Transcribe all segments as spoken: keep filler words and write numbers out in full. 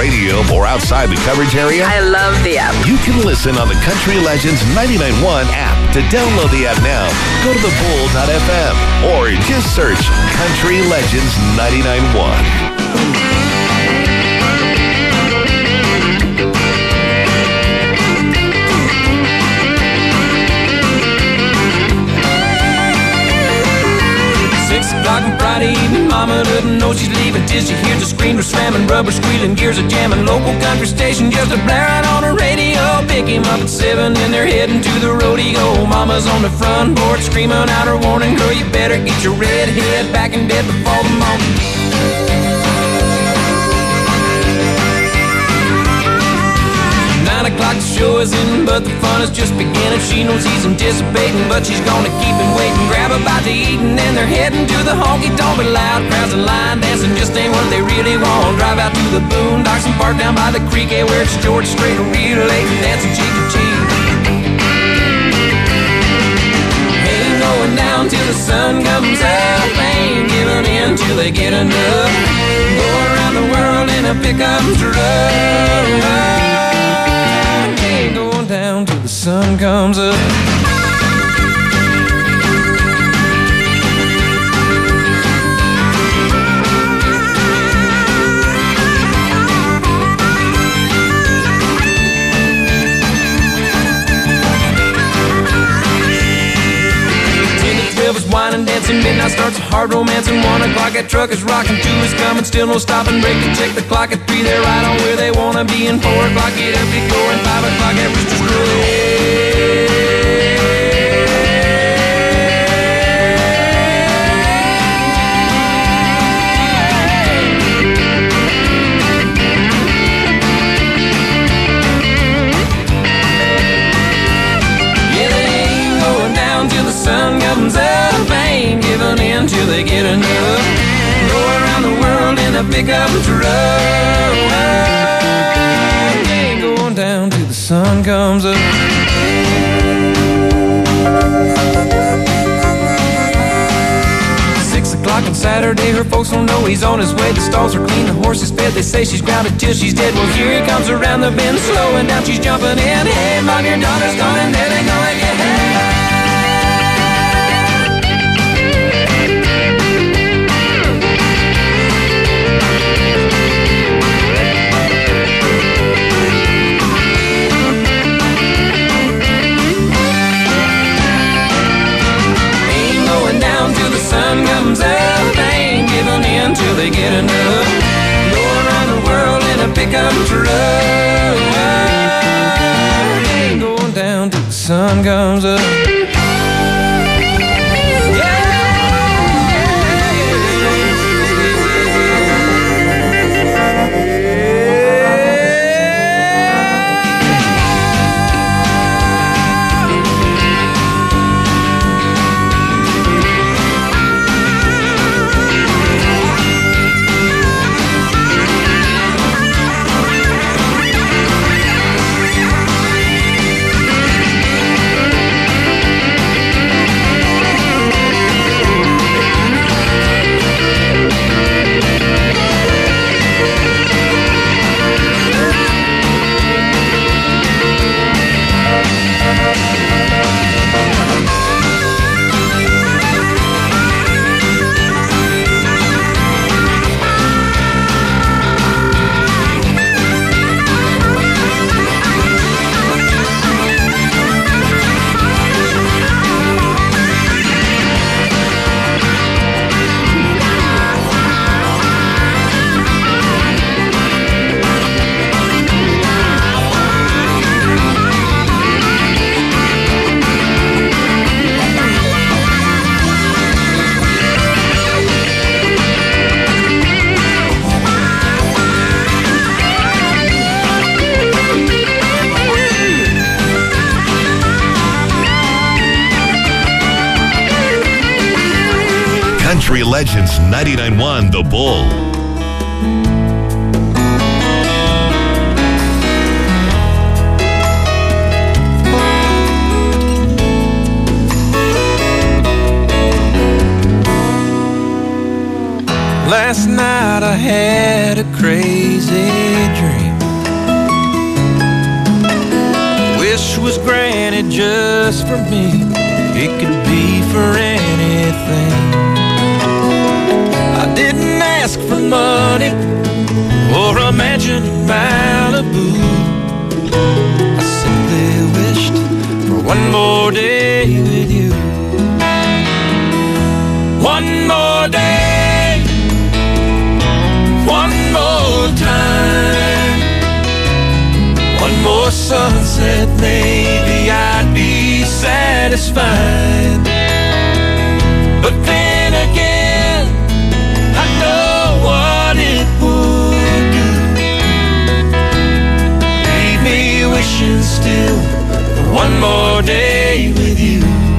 radio or outside the coverage area? I love the app. You can listen on the Country Legends ninety-nine point one app. To download the app now, go to the bull dot f m or just search Country Legends ninety-nine point one. Six o'clock on Friday evening, mama doesn't know she's leaving till she hears the screamer slamming, rubber squealing, gears are jamming. Local country station just a blaring on the radio. Pick him up at seven and they're heading to the rodeo. Mama's on the front porch screaming out her warning, girl, you better get your red head back in bed before the morning. Nine o'clock the show is in, but the fun is just beginning. She knows he's anticipating, but she's gonna keep him waiting. Grab a bite to eat and then they're heading to the honky tonk. But loud crowds and line dancing just ain't what they really want. Drive out to the boondocks and park down by the creek, eh, where it's George Strait relating, dancing cheek to cheek. Ain't going down till the sun comes up, ain't giving in till they get enough. Go around the world in a pickup truck, going down till the sun comes up. Wine dancing, midnight starts a hard romance, and one o'clock that truck is rocking, two is coming, still no stopping, break to check the clock, at three they're right on where they wanna be, and four o'clock get up, get going, five o'clock that rooster's crowing. Sun comes up, ain't giving in till they get enough. Go around the world in a pickup truck, ain't going down till the sun comes up. Six o'clock on Saturday, her folks don't know he's on his way. The stalls are clean, the horse is fed, they say she's grounded till she's dead. Well, here he comes around the bend, slowing down, she's jumping in. Hey, mom, your daughter's gone and then they're gonna get hey. Sun comes up, ain't giving in till they get enough. Go around the world in a pickup truck, ain't going down till the sun comes up. Country Legends ninety-nine point one The Bull. Last night I had a crazy dream. was granted just for me, it could be for anything. I didn't ask for money or a mansion in Malibu. I simply wished for one more day with you. One more day, one more time, one more sunset, maybe I'd be satisfied. But then again, I know what it would do. Leave me wishing still for one more day with you.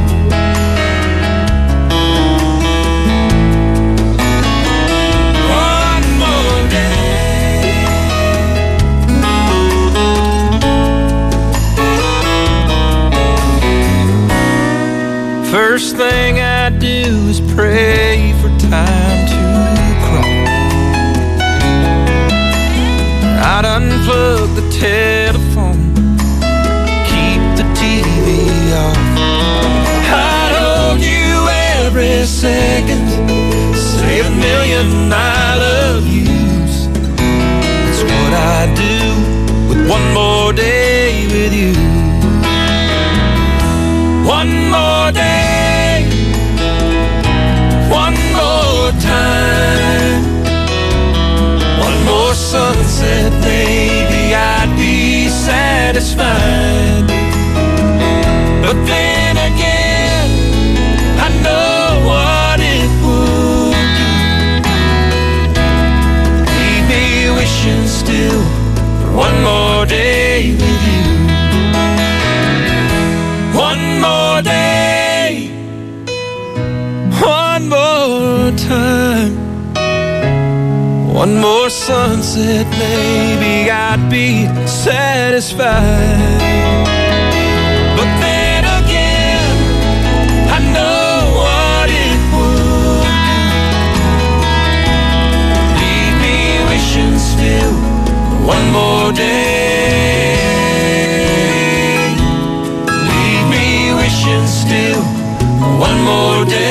First thing I do is pray for time to crawl. I'd unplug the telephone, keep the T V off. I'd hold you every second, say a million I love yous. That's what I do with one more day with you. One more day, one more time, one more sunset, maybe I'd be satisfied. But then again, I know what it would do. Leave me wishing still for one more day with you. One more day, one more time, one more sunset, maybe I'd be satisfied. But then again, I know what it would do. Leave me wishing still for one more day. Still one more day.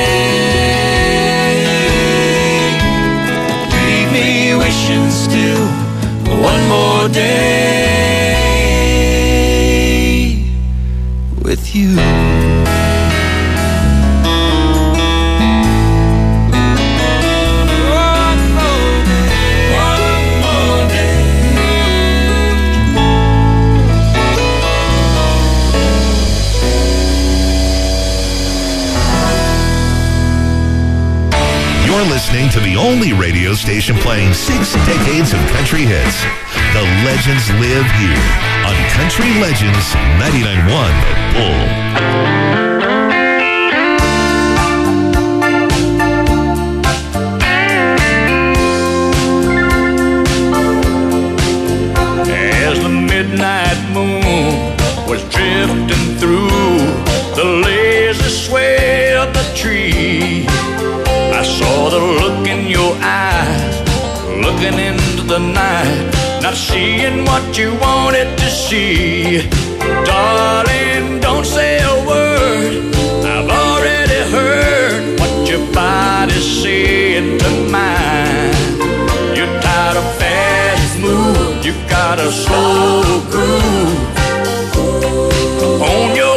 Leave me wishing still one more day with you. You're listening to the only radio station playing six decades of country hits. The legends live here on Country Legends ninety-nine point one The Bull. As the midnight moon was drifting through the lazy sway of the tree, I saw the look in your eyes, looking into the night, not seeing what you wanted to see. Darling, don't say a word, I've already heard what your body's saying to mine. You're tired of fast moves, you got a slow groove on your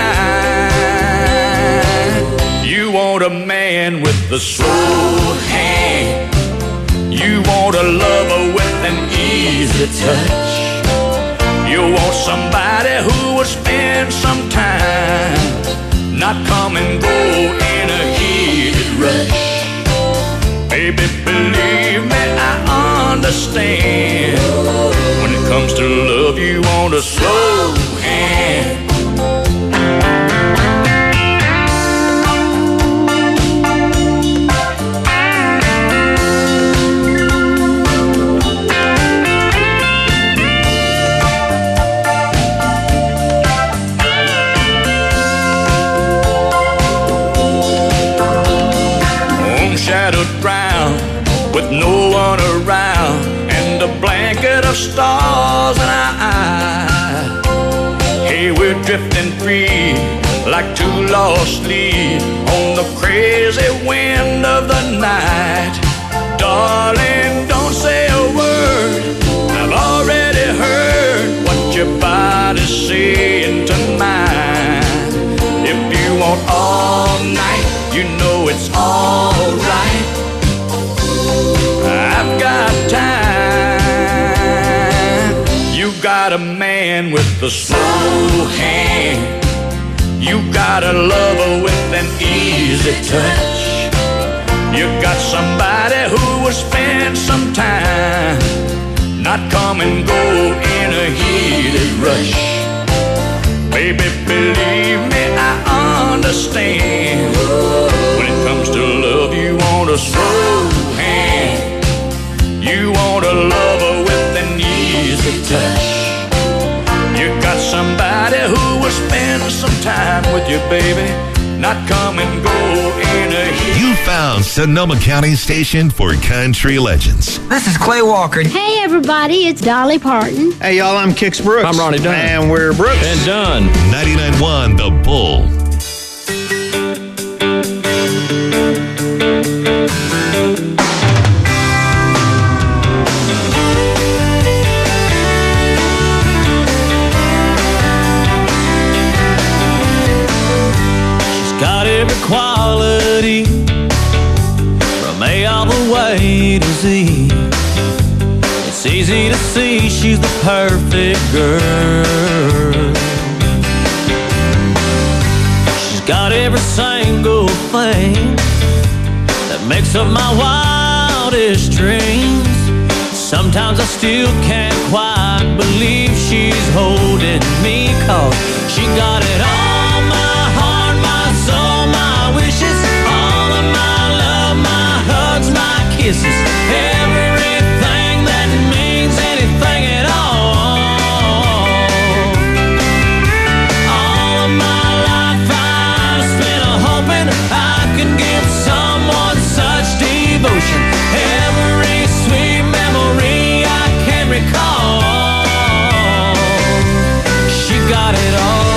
mind. You want a man with a slow hand, you want a lover with an easy touch, you want somebody who will spend some time, not come and go in a heated rush. Baby, believe me, I understand. When it comes to love, you want a slow hand. Shadowed ground with no one around, and a blanket of stars in our eyes. Hey, Baby, we're drifting free like two lost leaves on the crazy wind of the night. Darling, don't say a word. I've already heard what your body's saying tonight. If you want all night, you know it's all right. I've got time. You got a man with a slow hand. You got a lover with an easy touch. You got somebody who will spend some time, not come and go in a heated rush. Baby, believe me, I understand. When it comes to love, you want a slow hand. You want a lover with an easy touch. You got somebody who will spend some time with you, baby, not come and go in a heat. You found Sonoma County's station for country legends. This is Clay Walker. Hey, everybody, it's Dolly Parton. Hey, y'all, I'm Kix Brooks. I'm Ronnie Dunn. And we're Brooks. And Dunn. ninety-nine point one The Bull. Quality from A all the way to Z. It's easy to see she's the perfect girl. She's got every single thing that makes up my wildest dreams. Sometimes I still can't quite believe she's holding me, 'cause she got it all. Kisses, everything that means anything at all. All of my life I've spent hoping I could give someone such devotion. Every sweet memory I can recall. She got it all.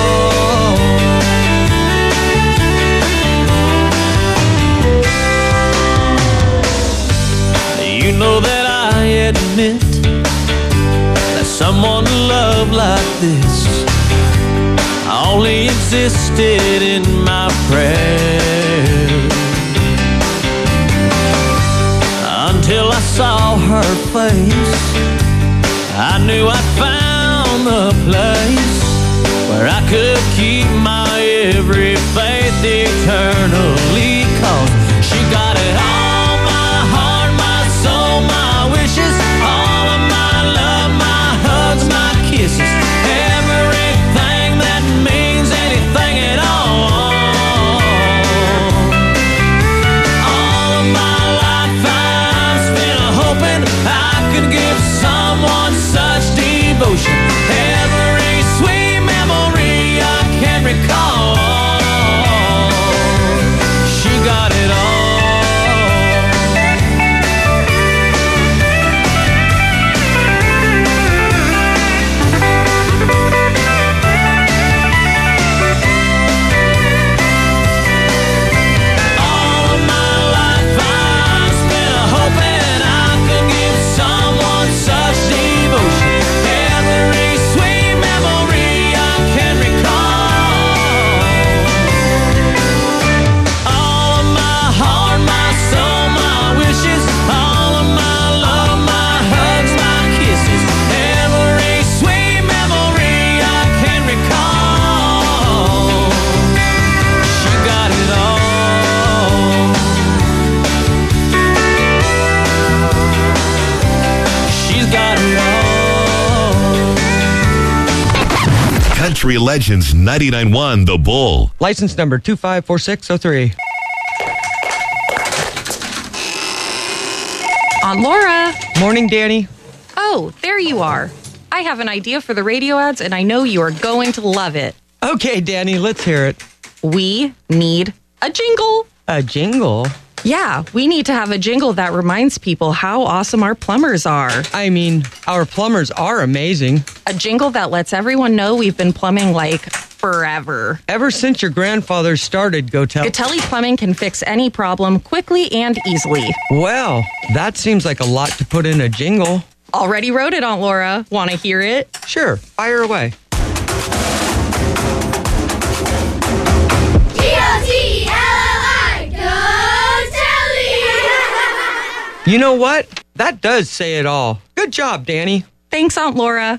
You know that I admit that someone to love like this only existed in my prayers, until I saw her face. I knew I'd found the place where I could keep my every faith eternally, 'cause she got it all. Everything that means anything at all. All of my life I've spent hoping I could give someone such devotion. Every sweet memory I can recall. She got it all. Country Legends ninety-nine point one The Bull. License number two five four six zero three. Aunt Laura. Morning, Danny. Oh, there you are. I have an idea for the radio ads, and I know you are going to love it. Okay, Danny, let's hear it. We need a jingle. A jingle? Yeah, we need to have a jingle that reminds people how awesome our plumbers are. I mean, our plumbers are amazing. A jingle that lets everyone know we've been plumbing like forever. Ever since your grandfather started, Gotel. Gatelli Plumbing can fix any problem quickly and easily. Well, that seems like a lot to put in a jingle. Already wrote it, Aunt Laura. Want to hear it? Sure, fire away. G O T L L I, Go Telly! You know what? That does say it all. Good job, Danny. Thanks, Aunt Laura.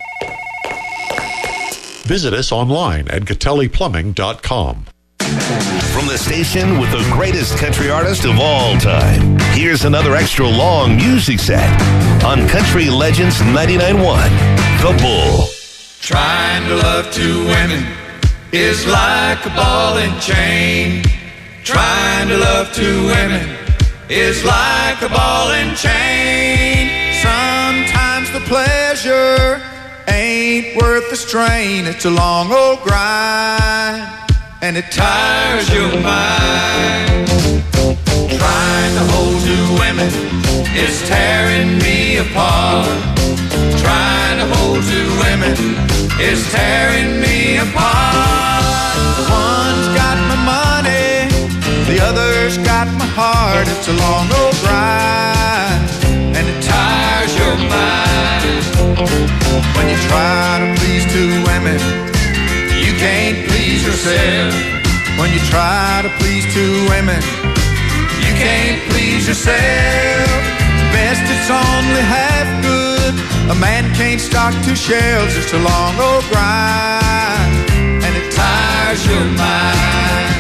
Visit us online at gatelli plumbing dot com. From the station with the greatest country artist of all time, here's another extra long music set on Country Legends ninety-nine point one, The Bull. Trying to love two women is like a ball and chain. Trying to love two women is like a ball and chain. Sometimes the pleasure ain't worth the strain. It's a long old grind, and it tires your mind. Trying to hold two women is tearing me apart. Trying to hold two women is tearing me apart. One's got my money, the other's got my heart. It's a long old grind, and it tires your mind. When you try to please two women, you can't please yourself. When you try to please two women, you can't please yourself. Best it's only half good. A man can't stock two shelves. It's a long old grind, and it tires your mind.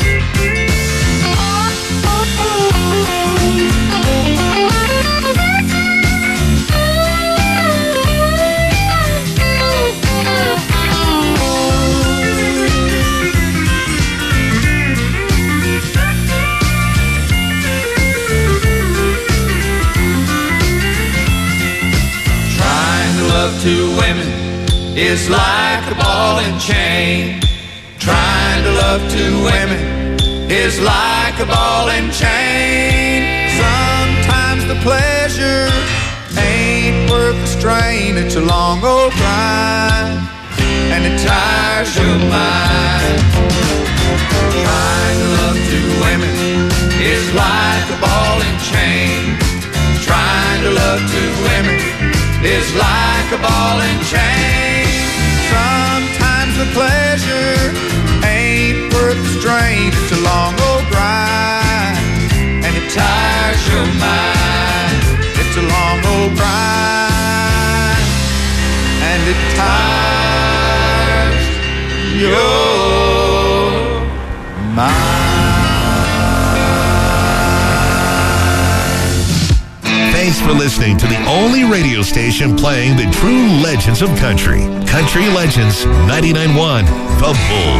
Two women is like a ball and chain. Trying to love two women is like a ball and chain. Sometimes the pleasure ain't worth the strain. It's a long old grind, and it tires your mind. Trying to love two women is like a ball and chain. Trying to love two women is like a ball and chain. Sometimes the pleasure ain't worth the strain. It's a long old grind, and it tires your mind. It's a long old grind, and it tires your mind. Thanks for listening to the only radio station playing the true legends of country. Country Legends ninety-nine point one, The Bull.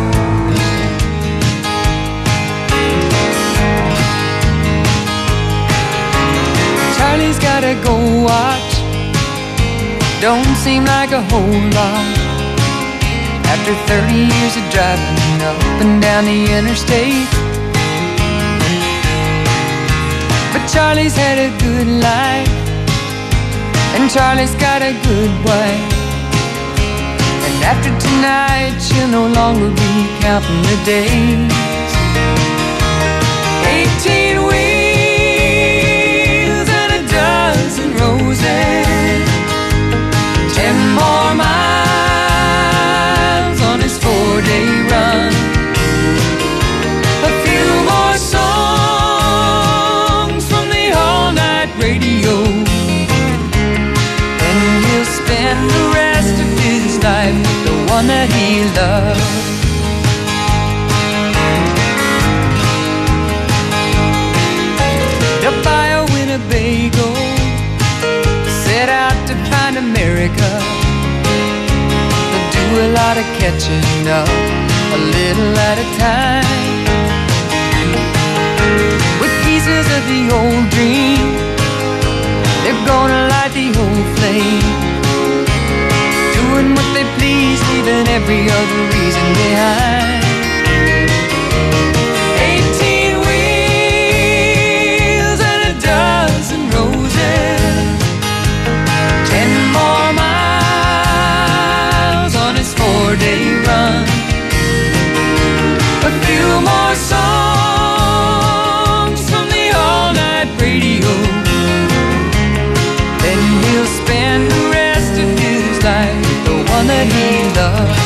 Charlie's gotta go watch. Don't seem like a whole lot. After thirty years of driving up and down the interstate, but Charlie's had a good life, and Charlie's got a good wife. And after tonight, she'll no longer be counting the days. Eighteen wheels and a dozen roses, ten more miles on his four-day run, a few more songs from the all-night radio, and he'll spend the rest of his life with the one that he loves. They'll buy a Winnebago, set out to find America. They'll do a lot of catching up, a little at a time, with pieces of the old dream. They're gonna light the old flame, doing what they please, leaving every other reason behind. Eighteen wheels and a dozen roses, ten more miles that he loved.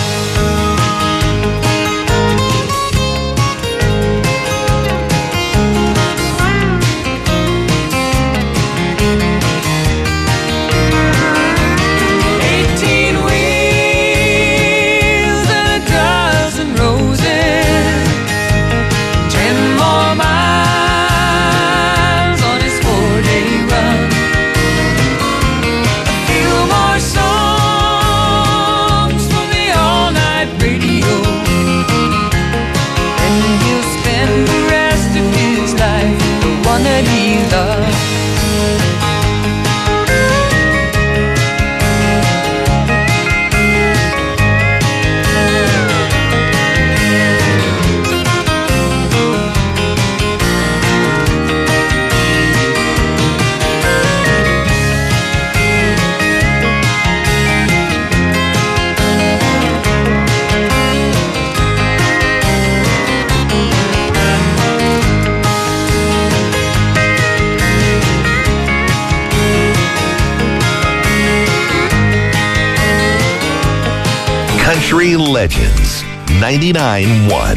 Country Legends ninety-nine point one.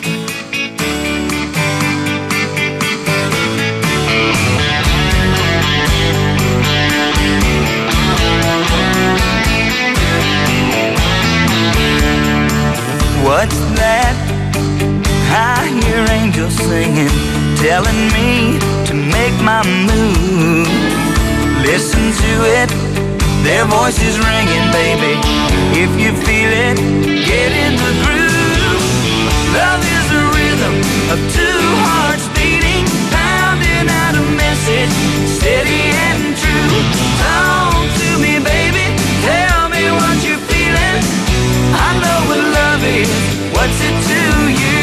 What's that? I hear angels singing, telling me to make my move. Listen to it, their voices ringing, baby. If you feel it, get in the groove. Love is the rhythm of two hearts beating, pounding out a message, steady and true. Talk to me, baby, tell me what you're feeling. I know what love is, what's it to you?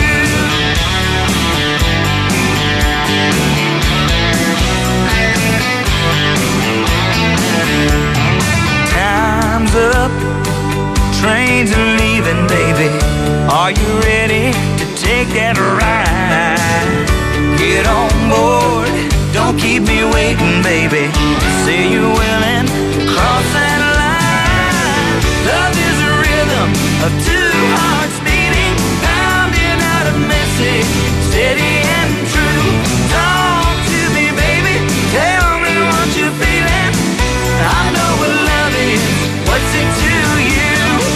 Time's up, trains are leaving, baby. Are you ready to take that ride? Get on board, don't keep me waiting, baby. Say you're willing to cross that line. Love is a rhythm of two hearts beating, pounding out a message, steady and true. Talk to me, baby, tell me what you're feeling. I know what love is, what's it to you?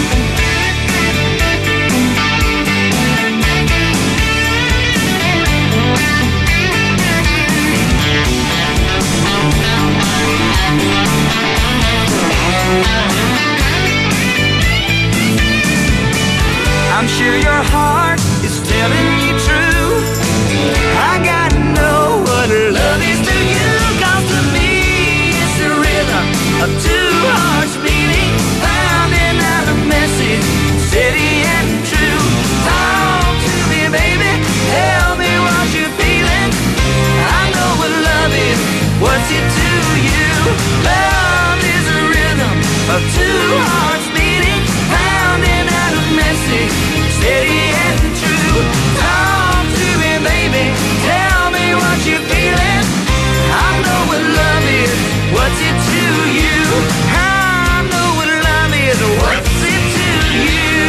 I'm sure your heart is telling you true. I gotta know what love is to you. Cause to me it's the rhythm of two hearts beating, pounding out a message, steady and true. Talk to me, baby, tell me what you're feeling. I know what love is, what's it to you? Love is a rhythm of two hearts beating, pounding out a message, steady and true. Talk to me, baby, tell me what you're feeling. I know what love is, what's it to you? I know what love is, what's it to you?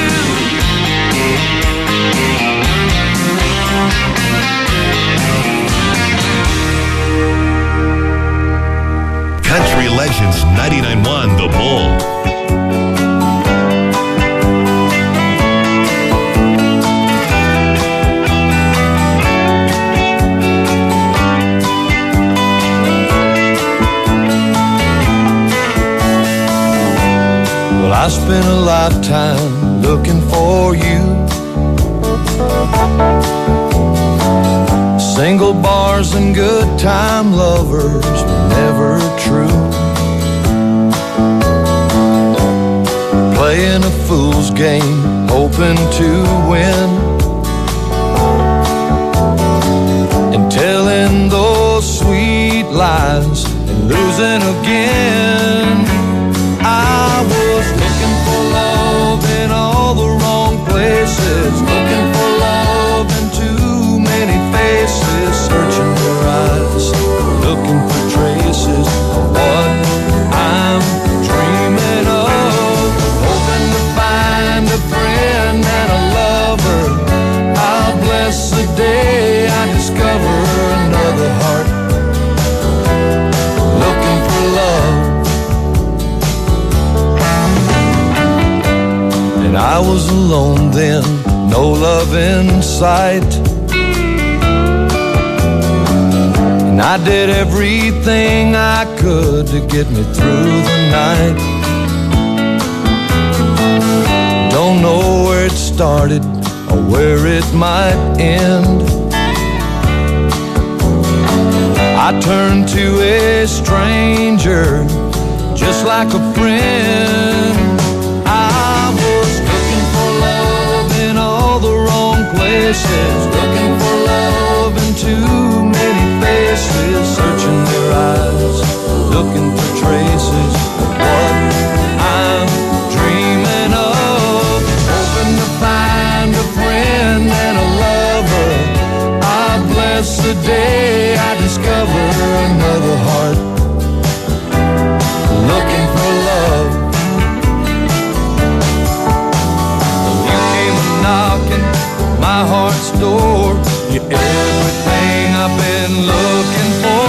Country Legends ninety-nine point one The Bull. I spent a lifetime looking for you. Single bars and good time lovers were never true. Playing a fool's game, hoping to win, and telling those sweet lies and losing again. I was looking for love in all the wrong places, looking for love in too many faces, searching your eyes, looking for traces of what I'm dreaming of, hoping to find I was alone then, no love in sight. And I did everything I could to get me through the night. Don't know where it started or where it might end. I turned to a stranger just like a friend. I was looking for love in all the wrong places, looking for love in too many faces, searching their eyes, looking for traces of what I'm dreaming of, hoping to find a friend and a lover. I bless the day I discover another heart looking for love. You came knocking my heart's door. You're everything I've been looking for.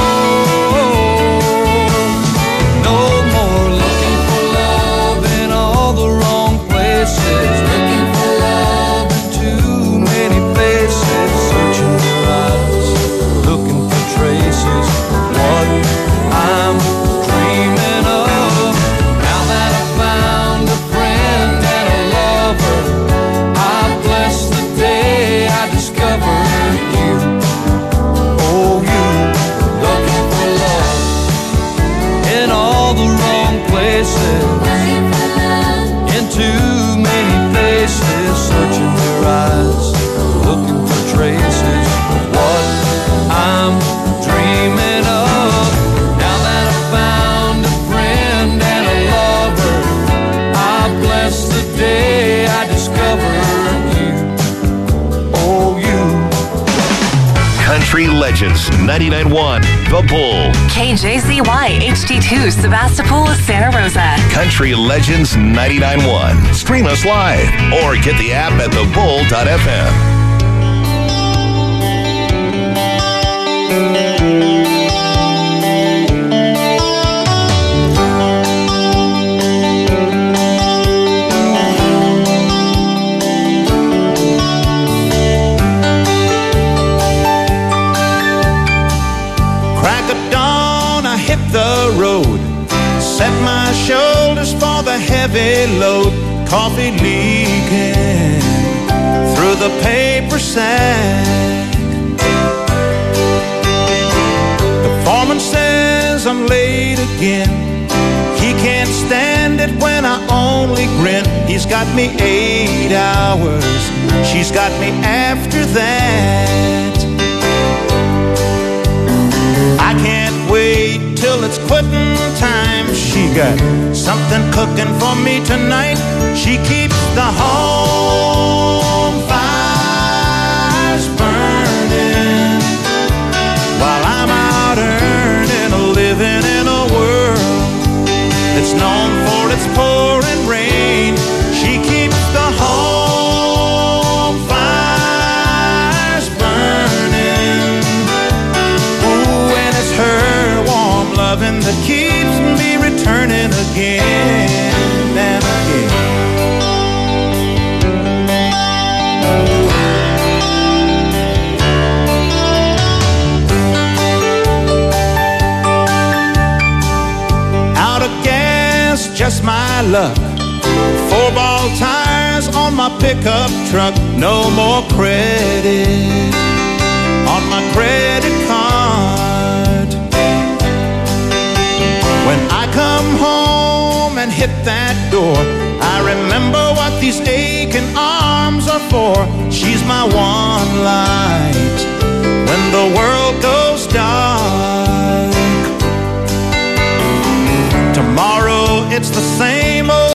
No more looking for love in all the wrong places, looking for love in too many faces, searching their eyes, looking for traces of what I'm dreaming of. Now that I've found a friend and a lover, I bless the day I discovered you. Oh, you, looking for love in all the wrong places, in too many faces, searching their eyes, looking for traces of what I'm dreaming of. Now that I've found a friend and a lover, I bless the day I discovered you. Oh, you. Country Legends ninety-nine point one, The Bull. K J Z Y H D two, Sebastopol, Santa Rosa. Country Legends ninety-nine point one. Stream us live or get the app at the bull dot f m. Crack of dawn, I hit the road, set my shoulders for the heavy load, coffee leaking through the paper sack. The foreman says I'm late again. He can't stand it when I only grin. He's got me eight hours, she's got me after that. I can't wait till it's quitting time. She got something cooking for me tonight. She keeps the home fires burning while I'm out earning a living in a world that's known for its pouring rain. She keeps the home fires burning. Ooh, and it's her warm loving that keeps me returning again and again. Out of gas, just my luck. Four ball tires on my pickup truck. No more credit on my credit card. When I come home and hit that door, I remember what these aching arms are for. She's my one light when the world goes dark. Tomorrow it's the same